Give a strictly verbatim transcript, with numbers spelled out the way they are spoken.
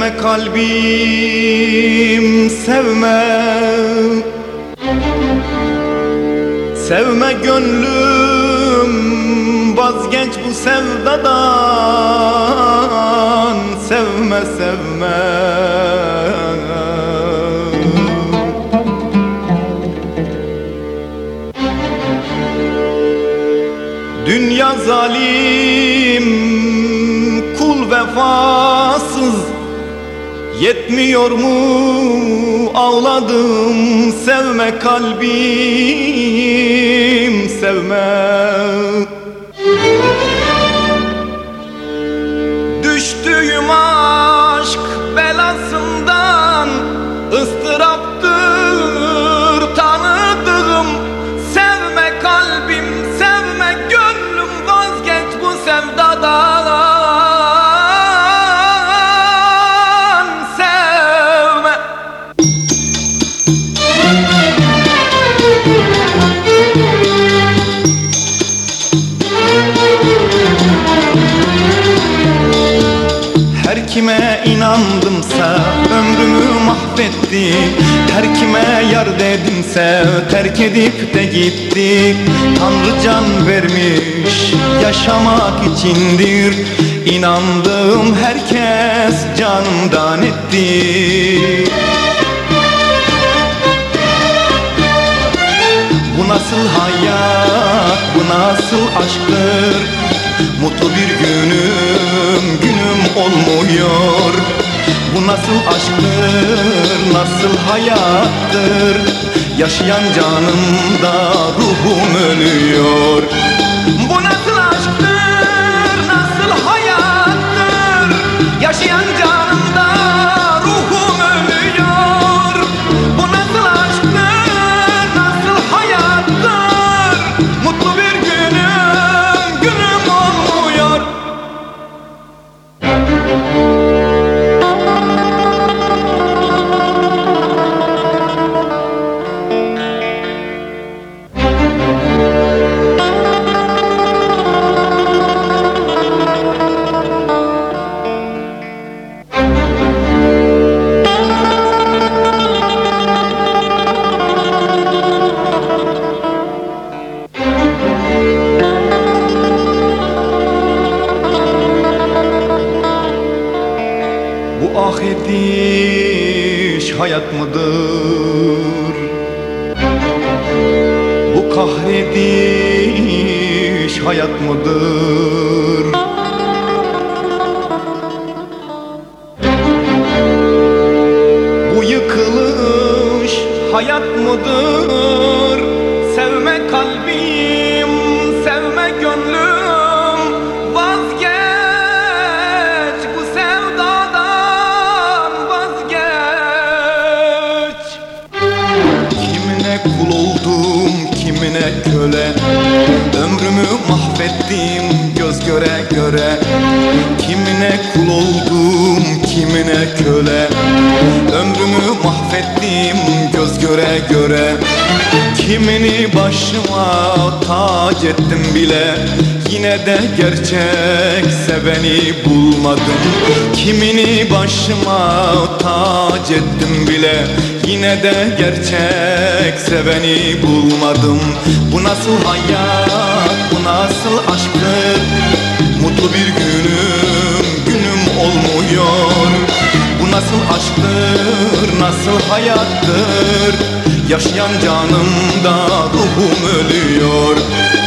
Sevme kalbim, sevme. Sevme gönlüm, vazgeç bu sevdadan. Sevme, sevme. Dünya zalim, kul vefasız. Yetmiyor mu ağladım, sevme kalbim, sevme. Düştüğüm aşk belasından ıstıraptır tanıdığım. Sevme kalbim, sevme gönlüm, vazgeç bu sevdadan. Her kime inandımsa ömrümü mahvetti. Her kime yar dedimse terk edip de gitti. Tanrı can vermiş yaşamak içindir. İnandığım herkes canımdan etti. Bu nasıl hayat, bu nasıl aşktır? Mutlu bir günüm, günüm olmuyor. Bu nasıl aşktır, nasıl hayattır? Yaşayan canımda ruhum ölüyor. Bu nasıl aşktır, nasıl hayattır? Yaşayan canımda ruhum ölüyor. Bu nasıl aşktır, nasıl hayattır? Mutlu bir günüm, günüm olmuyor. Bu ah ediş hayat mıdır? Bu kahrediş hayat mıdır? Bu yıkılış hayat mıdır? Sevme kalbim, sevme gönlüm, vazgeç bu sevdadan, vazgeç. Kimine kul oldum, kimine köle, ömrümü mahvettim göz göre göre. Kimine kul oldum, kimine köle, ömrümü mahvettim göz göre göre. Kimini başıma tac ettim bile, yine de gerçek seveni bulmadım. Kimini başıma tac ettim bile, yine de gerçek seveni bulmadım. Bu nasıl hayat, bu nasıl aşktır? Mutlu bir günüm, günüm olmuyor. Bu nasıl aşktır, nasıl hayattır? Yaşayan canımda ruhum ölüyor.